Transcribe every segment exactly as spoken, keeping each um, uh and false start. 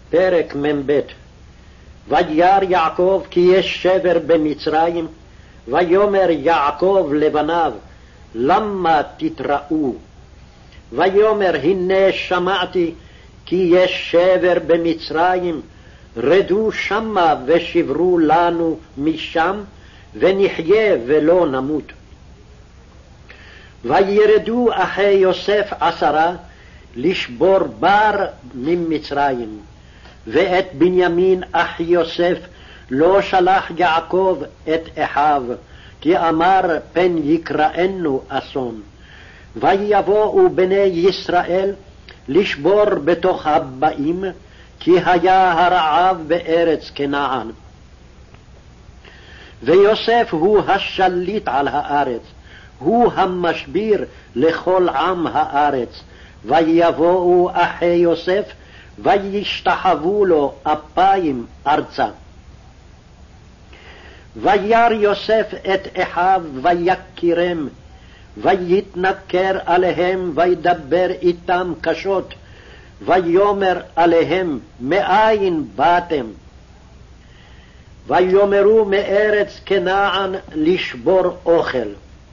פרק מ"ב. וירא יעקב כי יש שבר במצרים, ויאמר יעקב לבניו, למה תתראו? ויאמר הנה שמעתי כי יש שבר במצרים, רדו שמה ושברו לנו משם, ונחיה ולא נמות. וירדו אחי יוסף עשרה לשבור בר ממצרים, ואת בנימין אחי יוסף לא שלח יעקב את אחיו, כי אמר פן יקראנו אסון. ויבואו בני ישראל לשבור בתוך הבאים, כי היה הרעב בארץ כנען. ויוסף הוא השליט על הארץ, הוא המשביר לכל עם הארץ. ויבואו אחי יוסף וישתחוו לו אפיים ארצה. וירא יוסף את אחיו ויכירם, ויתנכר עליהם וידבר איתם קשות, ויאמר עליהם מאין באתם? ויאמרו מארץ כנען לשבור אוכל.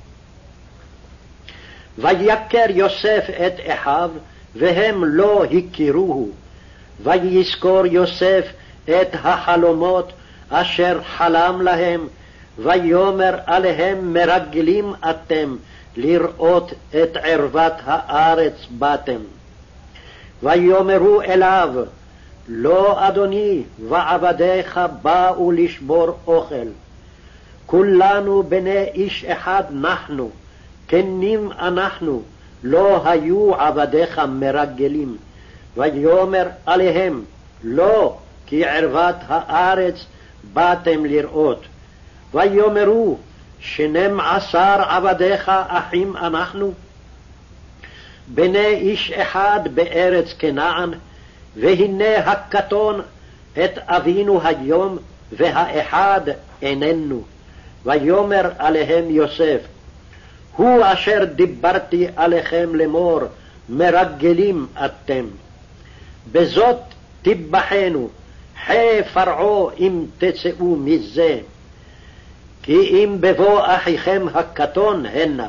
ויכר יוסף את אחיו, והם לא הכירוהו. ויזכור יוסף את החלומות אשר חלם להם, ויאמר עליהם מרגלים אתם לראות את ערוות הארץ באתם. ויאמרו אליו, לא אדוני ועבדיך באו לשבור אוכל, כולנו בני איש אחד נחנו, כנים אנחנו, לא היו עבדיך מרגלים. ויאמר עליהם, לא, כי ערוות הארץ באתם לראות. ויאמרו, שנים עשר עבדיך אחים אנחנו, בני איש אחד בארץ כנען, והנה הקטון את אבינו היום, והאחד איננו. ויאמר עליהם יוסף, הוא אשר דיברתי עליכם לאמור, מרגלים אתם. בזאת תבחנו, חי פרעה אם תצאו מזה, כי אם בבוא אחיכם הקטון הנה.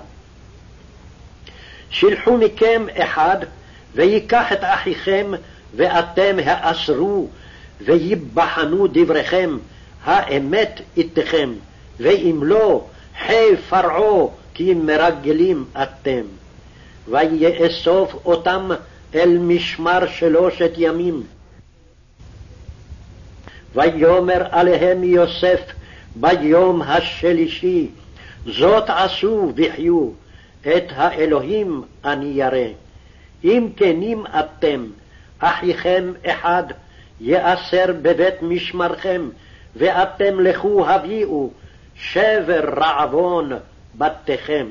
שלחו מכם אחד, ויקח את אחיכם, ואתם האסרו, ויבחנו דבריכם, האמת איתכם, ואם לא, חי פרעה, כי מרגלים אתם. ויאסוף אותם אל משמר שלושת ימים. ויאמר עליהם יוסף ביום השלישי, זאת עשו וחיו, את האלוהים אני ירא. אם כנים אתם, אחיכם אחד יאסר בבית משמרכם, ואתם לכו הביאו שבר רעבון בתיכם.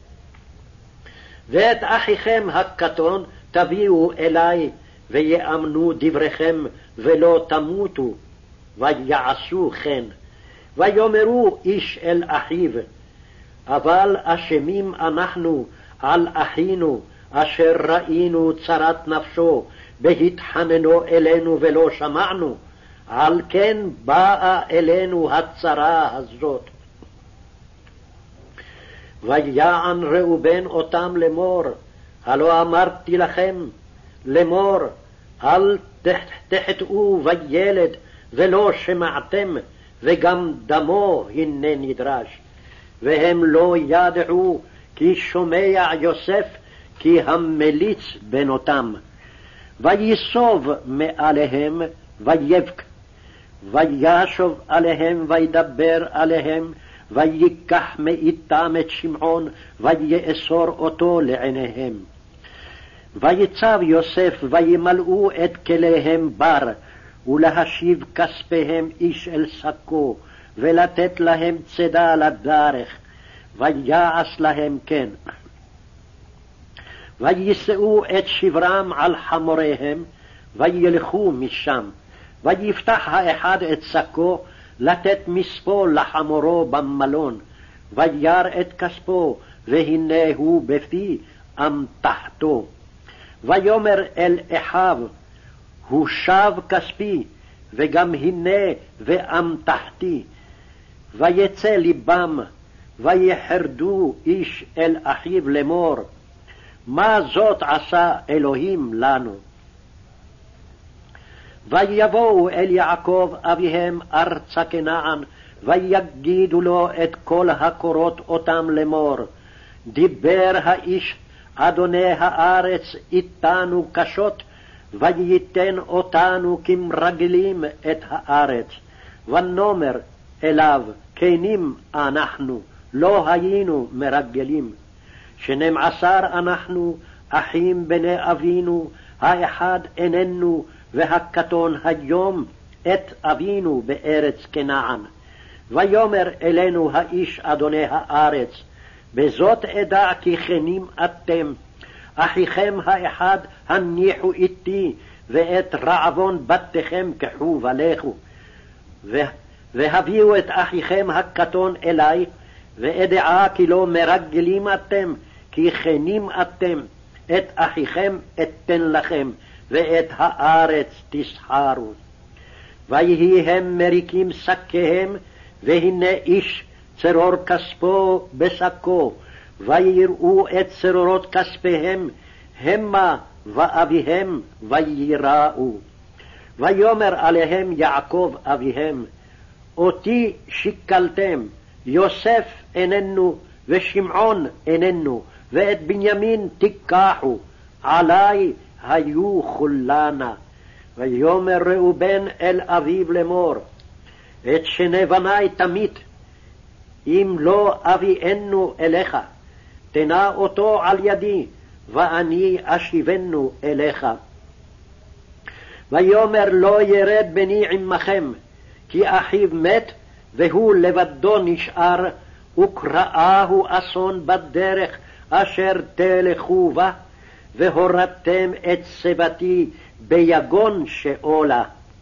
ואת אחיכם הקטון תביאו אלי, ויאמנו דבריכם ולא תמותו. ויעשו כן. ויאמרו איש אל אחיו, אבל אשמים אנחנו על אחינו, אשר ראינו צרת נפשו, בהתחננו אלינו ולא שמענו, על כן באה אלינו הצרה הזאת. ויען ראובן אותם לאמור, הלא אמרתי לכם לאמור, אל תחטאו בילד, ולא שמעתם, וגם דמו הנה נדרש. והם לא ידעו כי שומע יוסף, כי המליץ בנותם. ויסוב מעליהם ויבק, וישוב עליהם וידבר עליהם, ויקח מאיתם את שמעון, ויאסור אותו לעיניהם. ויצב יוסף וימלאו את כליהם בר, ולהשיב כספיהם איש אל שקו, ולתת להם צידה לדרך, ויעש להם כן. ויישאו את שברם על חמוריהם, וילכו משם. ויפתח האחד את שקו, לתת מספו לחמורו במלון, וירא את כספו, והנה הוא בפי אמתחתו. ויאמר אל אחיו, הוא שב כספי, וגם הנה ואמתחתי. ויצא ליבם, ויחרדו איש אל אחיו לאמור, מה זאת עשה אלוהים לנו? ויבואו אל יעקב אביהם ארצה כנען, ויגידו לו את כל הקורות אותם לאמור, דיבר האיש אדוני הארץ איתנו קשות, וייתן אותנו כמרגלים את הארץ. ונאמר אליו, כנים אנחנו, לא היינו מרגלים. שנים עשר אנחנו, אחים בני אבינו, האחד איננו, והקטון היום את אבינו בארץ כנען. ויאמר אלינו האיש אדוני הארץ, בזאת אדע כי כנים אתם, אחיכם האחד הניחו איתי, ואת רעבון בתיכם קחו ולכו. והביאו את אחיכם הקטון אלי, ואדעה כי לא מרגלים אתם, כי כנים אתם, את אחיכם אתן לכם, ואת הארץ תסחרו. ויהי הם מריקים שקיהם, והנה איש צרור כספו בשקו, ויראו את צרורות כספיהם, המה ואביהם ויראו. ויאמר עליהם יעקב אביהם, אותי שיקלתם, יוסף איננו, ושמעון איננו, ואת בנימין תיקחו, עלי היו כולנה. ויאמר ראובן אל אביו לאמור, את שני בני תמית, אם לא אביאנו אליך, תנה אותו על ידי, ואני אשיבנו אליך. ויאמר לא ירד בני עמכם, כי אחיו מת, והוא לבדו נשאר, וקראהו אסון בדרך אשר תלכו בה, והורדתם את שיבתי ביגון שאולה.